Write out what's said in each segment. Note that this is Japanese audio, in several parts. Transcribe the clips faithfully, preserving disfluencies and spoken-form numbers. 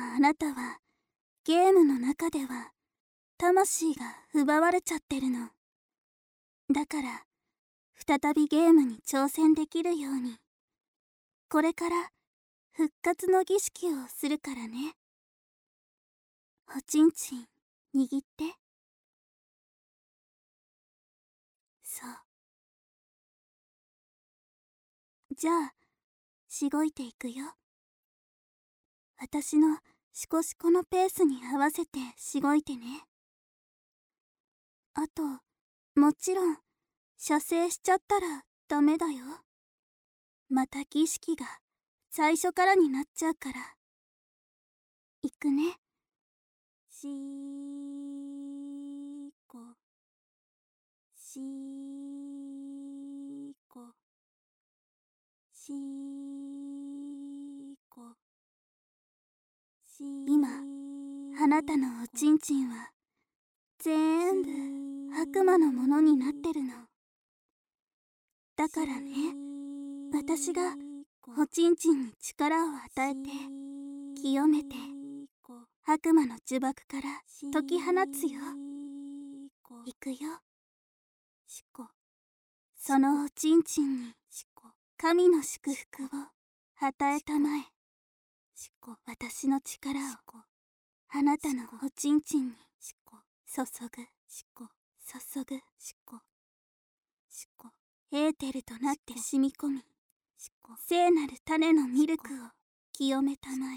今あなたはゲームの中では魂が奪われちゃってるの。だから再びゲームに挑戦できるようにこれから復活の儀式をするからね。おちんちん握って。そう。じゃあしごいていくよ。私のシコシコのペースに合わせてしごいてね。あともちろん射精しちゃったらダメだよ。また儀式が最初からになっちゃうから。いくね。しーこしーこしーこしー今あなたのおちんちんは全部悪魔のものになってるの。だからね、私がおちんちんに力を与えて清めて悪魔の呪縛から解き放つよ。いくよ。しこ。そのおちんちんに神の祝福を与えたまえ。私の力をあなたのおちんちんに注ぐ注ぐエーテルとなって染み込み聖なる種のミルクを清めたまえ。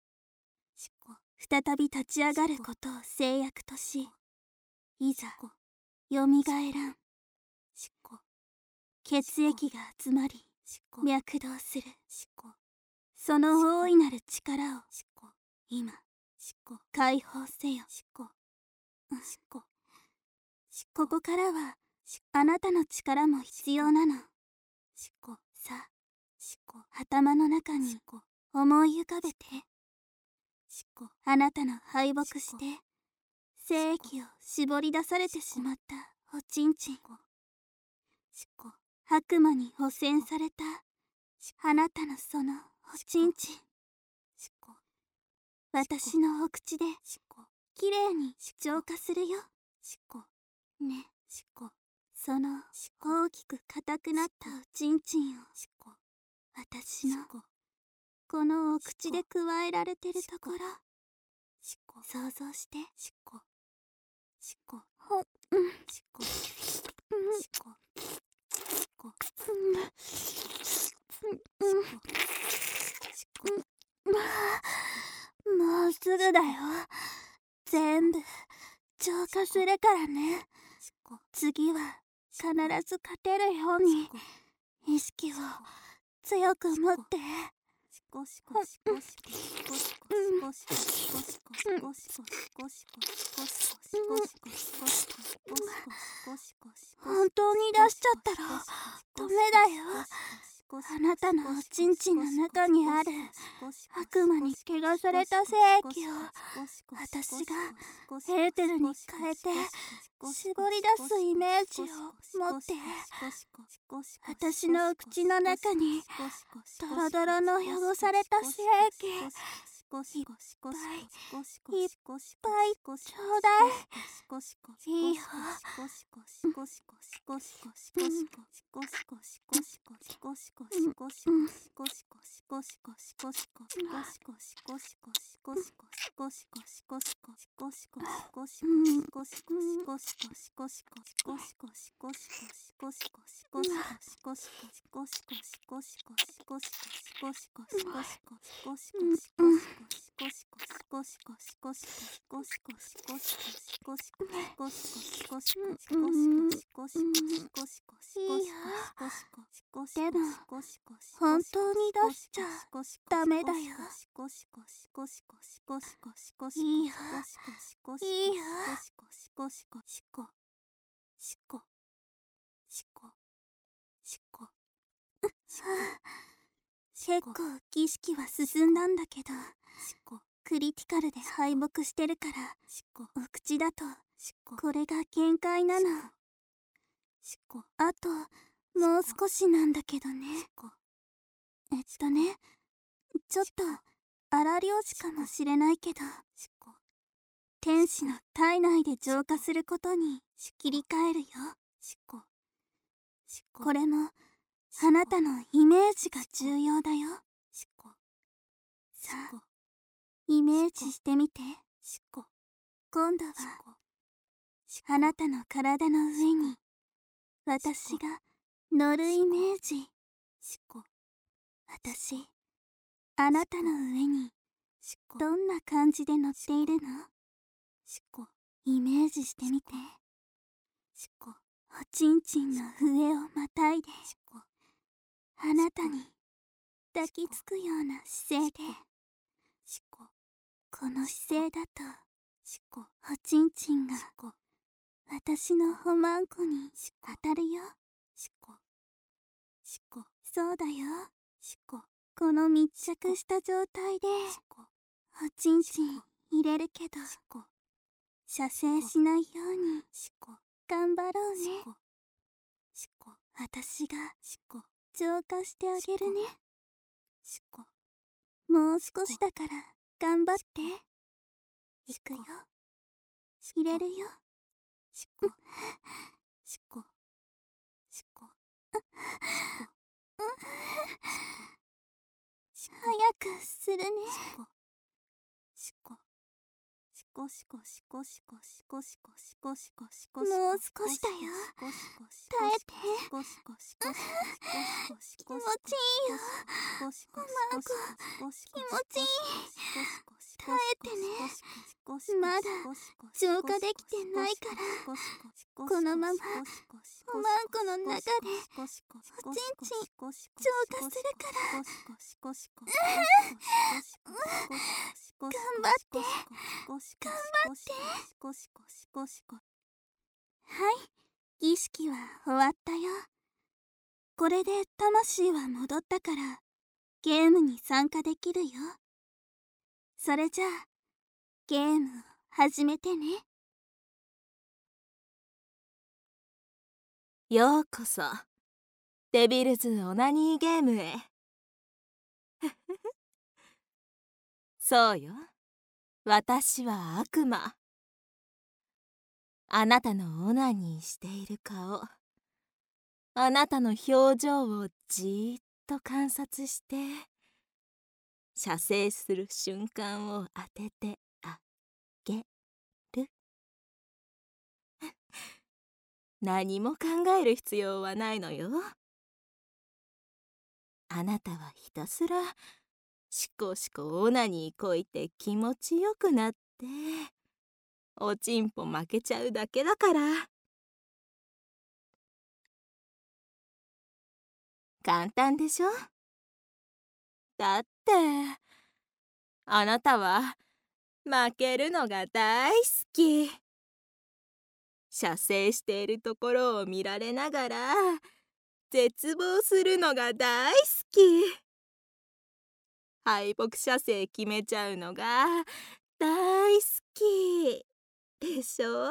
再び立ち上がることを制約とし、いざよみがえらん。血液が集まり脈動するその大いなる力を今解放せよ。ここからはあなたの力も必要なの。さあ頭の中に思い浮かべて。あなたの敗北して精液を絞り出されてしまったおちんちん。悪魔に汚染されたあなたのそのおちんちん。私のお口できれいに浄化するよ。ね。その大きく硬くなったおちんちんを私のこのお口でくわえられてるところ想像して。ほうんうんもうすぐだよ。全部浄化するからね。次は必ず勝てるように意識を強く持って。本当に出しちゃったらダメだよ。あなたのおちんちんの中にある悪魔に汚された精液を私がエーテルに変えて絞り出すイメージを持って、私の口の中にドロドロの汚された精液いっぱいいっぱいちょうだい。いいよ。でも本当に出しちゃダメだよ。いいよいいよ。結構儀式は進んだんだけどクリティカルで敗北してるからお口だとこれが限界なの。あともう少しなんだけどね。えっとねちょっと荒漁師かもしれないけど、天使の体内で浄化することに切り替えるよ。これもあなたのイメージが重要だよ。さあ、イメージしてみて。今度はあなたの体の上に私が乗るイメージ。私、あなたの上にどんな感じで乗っているの？イメージしてみて。おちんちんの上をまたいで、あなたに抱きつくような姿勢で、この姿勢だとおちんちんが私のおまんこに当たるよ。そうだよ。この密着した状態でおちんちん入れるけど、射精しないように頑張ろうね。私が浄化してあげるね。もう少しだから頑張って。いくよ。入れるよ。早くするね。もう少しだよ。耐えて。気持ちいいよ。おまんこ、気持ちいい。耐えてね。まだ浄化できてないから、このままおまんこの中でおちんちん浄化するから。頑張って。頑張って。はい、儀式は終わったよ。これで魂は戻ったから、ゲームに参加できるよ。それじゃあ、ゲームを始めてね。 ようこそ、デビルズオナニーゲームへ。そうよ、私は悪魔。あなたのオナニーしている顔、あなたの表情をじーっと観察して、射精する瞬間を当ててあげる。何も考える必要はないのよ。あなたはひたすらしこしこオナニーこいて気持ちよくなって、おちんぽ負けちゃうだけだから。簡単でしょ？だってあなたは負けるのが大好き。射精しているところを見られながら絶望するのが大好き。敗北射精決めちゃうのが大好きでしょ？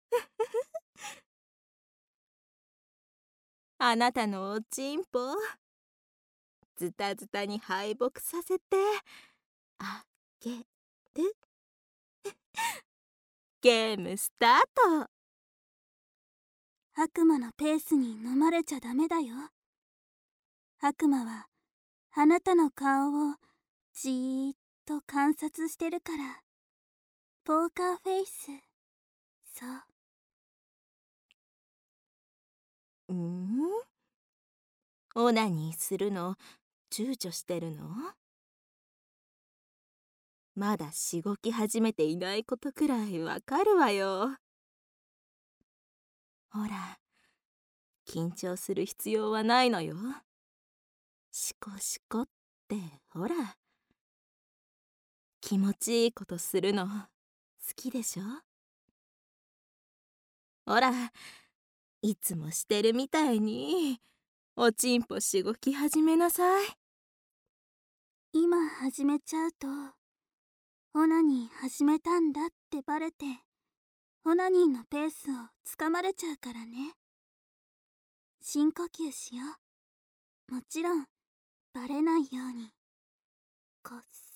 あなたのおちんぽズタズタに敗北させてあげる。ゲームスタート。 悪魔のペースに飲まれちゃダメだよ。悪魔はあなたの顔をじーっと観察してるから。ポーカーフェイス。そう。 ん？オナニーするの躊躇してるの？まだしごき始めていないことくらいわかるわよ。ほら、緊張する必要はないのよ。しこしこってほら、気持ちいいことするの好きでしょ？ほら、いつもしてるみたいにおちんぽしごき始めなさい。 今始めちゃうと、オナニー始めたんだってバレて、オナニーのペースをつかまれちゃうからね。深呼吸しよう。もちろんバレないようにこっ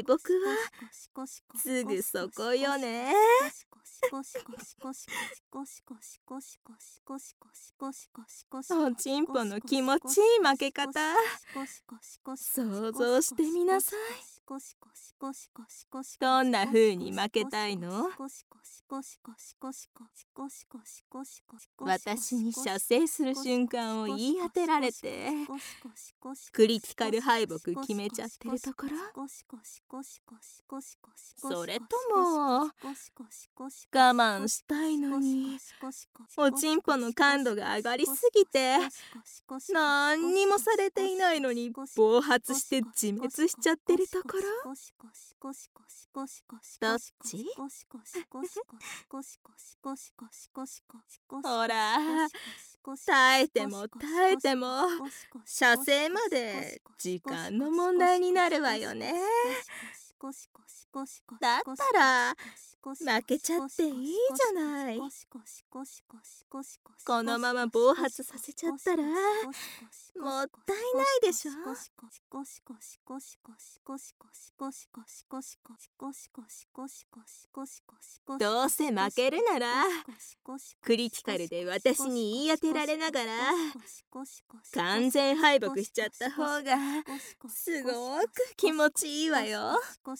敗北はすぐそこよね。おちんぽの気持ちいい負け方、想像してみなさい。どんな風に負けたいの？私に射精する瞬間を言い当てられてクリティカル敗北決めちゃってるところ？それとも我慢したいのにおちんぽの感度が上がりすぎて何にもされていないのに暴発して自滅しちゃってるところ？どっち？ほら、耐えても耐えても射精まで時間の問題になるわよね。だったら負けちゃっていいじゃない。このまま暴発させちゃったらもったいないでしょ。どうせ負けるならクリティカルで私に言い当てられながら完全敗北しちゃった方がすごく気持ちいいわよ。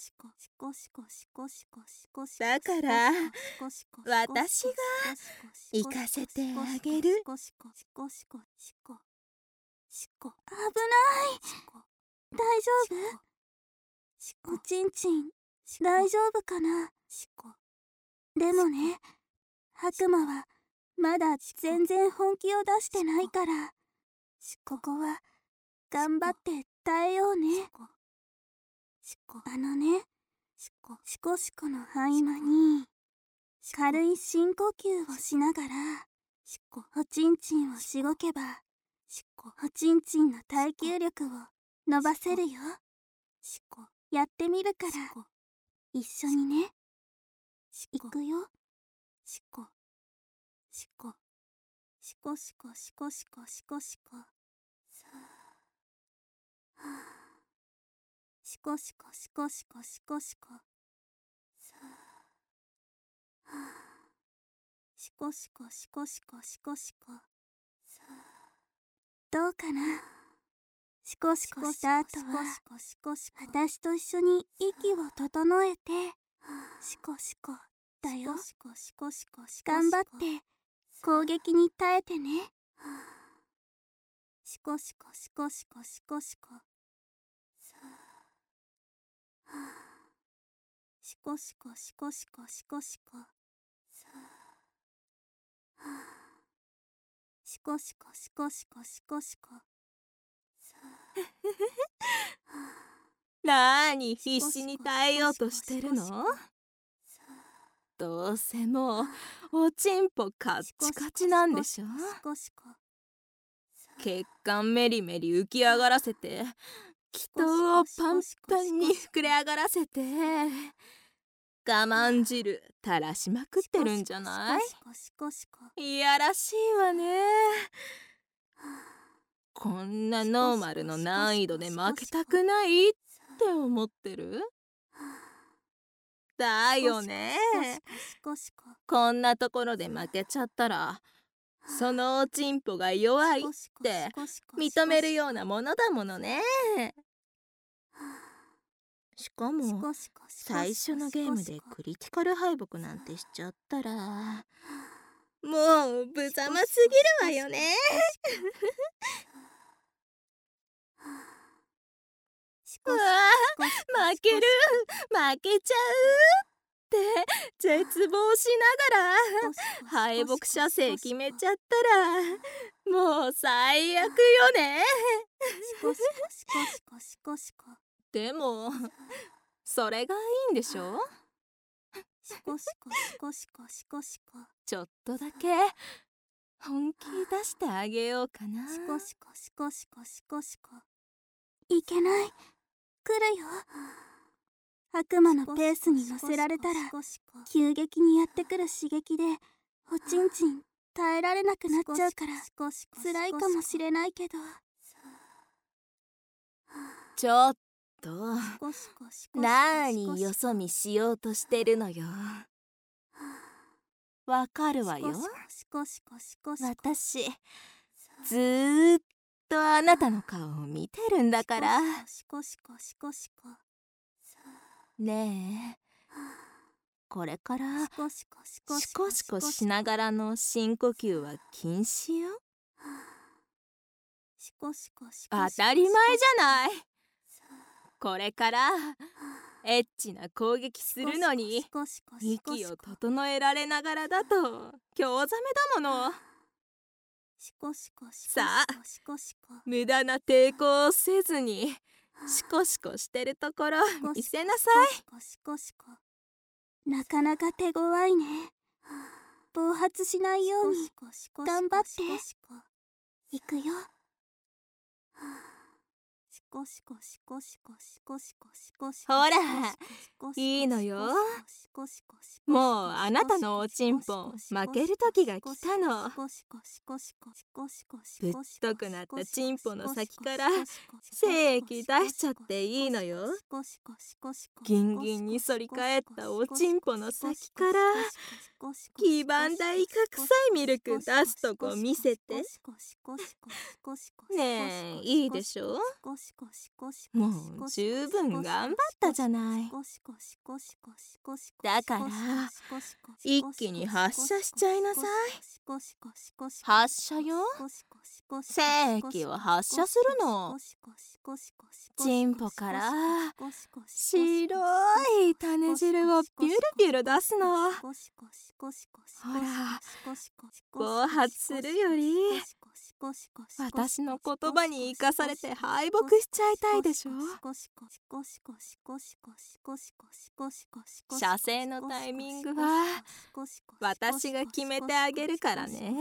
だから私が行かせてあげる。 危ない。大丈夫？おちんちん大丈夫かな？でもね、白馬はまだ全然本気を出してないから、ここは頑張って耐えようね。あのね、シコシコの合間に軽い深呼吸をしながらおちんちんをしごけばおちんちんの耐久力を伸ばせるよ。やってみるから一緒にね。いくよ。シコシコシコシコシコシコシコシコさあ、はあ、シコシコシコシコシコシコさあ、はあ、シコシコシコシコシコシコさあ、どうかな？シコシコした後は私と一緒に息を整えてシコシコだよ。頑張って攻撃に耐えてね。シコシコシコシコシコシコさあ、シコシコシコシコシコシコさあ、シコシコシコシコシコシコさあなーに必死に耐えようとしてるの？どうせもうおちんぽカッチカチなんでしょ。血管メリメリ浮き上がらせて気筒をパンパンに膨れ上がらせて我慢汁垂らしまくってるんじゃない？いやらしいわね。こんなノーマルの難易度で負けたくないって思ってる？だよね。こんなところで負けちゃったらそのおちんぽが弱いって認めるようなものだものね。しかも最初のゲームでクリティカル敗北なんてしちゃったらもう無様すぎるわよね。うわあ、負ける負けちゃうって絶望しながら敗北射精決めちゃったらもう最悪よね。でもそれがいいんでしょ？ちょっとだけ本気出してあげようかな。 いけない。来るよ。悪魔のペースに乗せられたら急激にやってくる刺激でおちんちん耐えられなくなっちゃうから辛いかもしれないけど。 ちょっと、なーによそ見しようとしてるのよ。わかるわよ。私ずーっとあなたの顔を見てるんだから。ねえ、これからシコシコしながらの深呼吸は禁止よ。当たり前じゃない。これからエッチな攻撃するのに息を整えられながらだと興ざめだもの。さあ、無駄な抵抗をせずにシコシコしてるところ見せなさい。なかなか手強いね。暴発しないように頑張って。いくよ。 ほら、いいのよ。もうあなたのおちんぽ負ける時が来たの。ぶっとくなったちんぽの先から精液出しちゃっていいのよ。ギンギンに反り返ったおちんぽの先から黄ばんだイカ臭いミルク出すとこ見せて。ねえ、いいでしょ。もう十分頑張ったじゃない。だから一気に発射しちゃいなさい。発射よ。精液を発射するの。チンポから白い種汁をビュルビュル出すの。ほら、暴発するより私の言葉に生かされて敗北しちゃいたいでしょ。射精のタイミングは私が決めてあげるからね。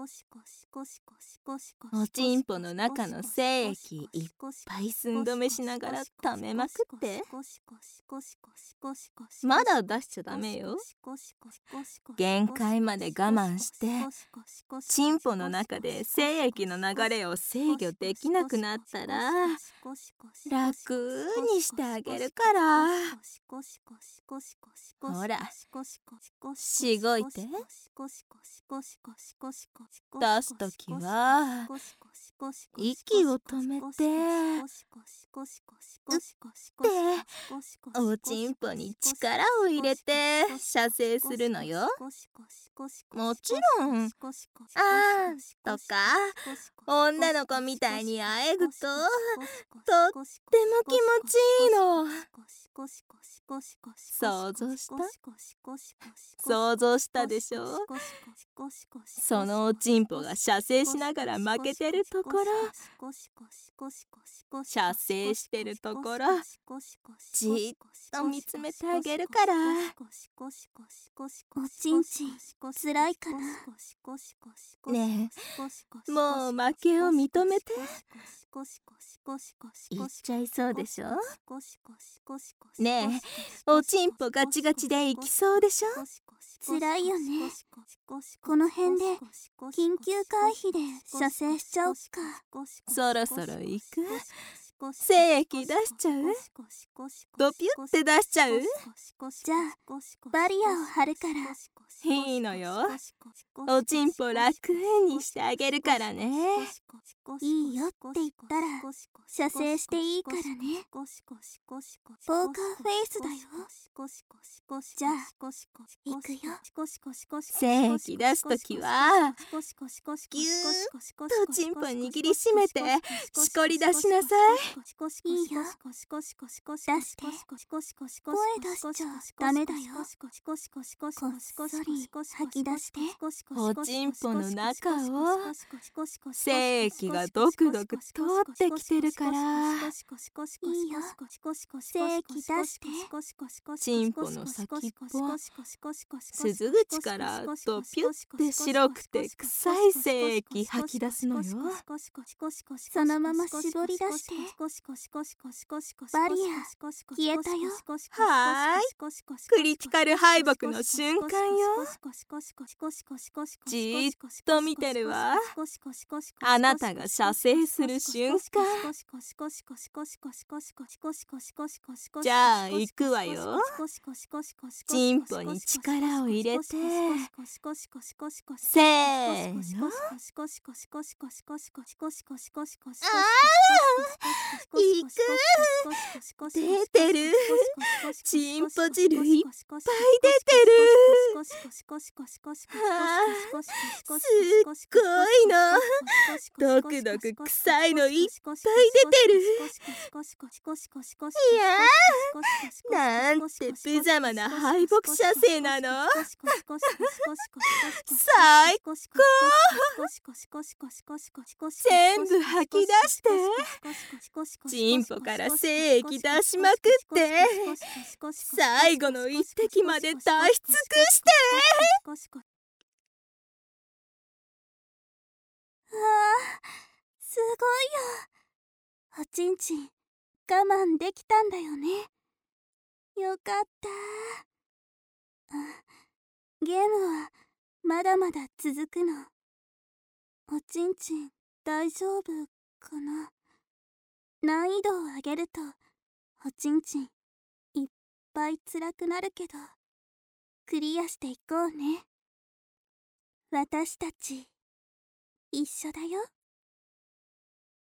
おちんぽの中の精液いっぱい寸止めしながら溜めまくって。まだ出しちゃダメよ。限界まで我慢してチンポの中で精液の流れを制御できなくなったら楽にしてあげるから。ほら、しごいて。出すときは息を止めてうっておちんぽに力を入れて射精するのよ。もちろんあーとか女の子みたいにあえぐととっても気持ちいいの。想像した？想像したでしょ。そのおちんぽが射精しながら負けてるところ、射精してるところじーっと見つめてあげるから。 おちんちんつらいかな。 ねえ、もう負けを認めて。言っちゃいそうでしょ。ねえ、おちんぽガチガチでいきそうでしょ。 つらいよね。この辺で緊急回避で射精しちゃおっか。 そろそろ行く？精液出しちゃう？ドピュって出しちゃう？ じゃあバリアを張るから。 いいのよ。おちんぽ楽にしてあげるからね。 いいよって言ったら射精していいからね。ポーカーフェイスだよ。じゃあ行くよ。 精液出すときはぎゅーっとちんぽ握りしめてしこり出しなさい。 いいよ。出して。声出しちゃダメだよ。こっそり吐き出して。 おちんぽの中を精液がドクドク通ってきてるから。 いいよ。精液出して。 チンポの先っぽ鈴口からドピュって白くて臭い精液吐き出すのよ。 そのまま絞り出して。バリア消えたよ。 はーい、クリティカル敗北の瞬間よ。じーっと見てるわ。あなたがが射精する瞬間。じゃあ行くわよ。チンポに力を入れて、せーの。あー、いく。出てる。チンポ汁いっぱい出てる。はあ、すっごいの。ドクドク臭いのいっぱい出てる。いやー、なんて無様な敗北射精なの。最高。全部吐き出して。チンポから精液出しまくって、最後の一滴まで出し尽くして。 わあ、すごいよ。おちんちん我慢できたんだよね。よかった。ゲームはまだまだ続くの。おちんちん大丈夫かな。難易度を上げるとおちんちんいっぱい辛くなるけど、クリアしていこうね。私たち一緒だよ。